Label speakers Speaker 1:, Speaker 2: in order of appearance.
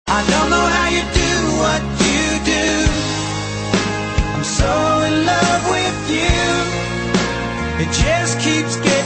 Speaker 1: I don't know how you do what you do. I'm so in love with you. It just keeps getting